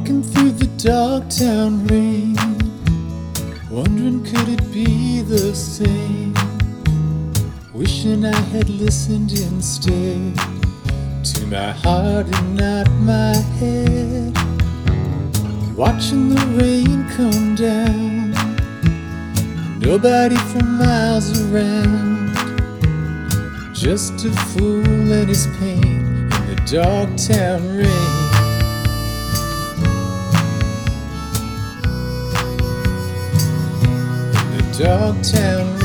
Walking through the Dogtown rain, wondering could it be the same. Wishing I had listened instead to my heart and not my head. Watching the rain come down, nobody for miles around, just a fool and his pain in the Dogtown rain. In the Dogtown rain.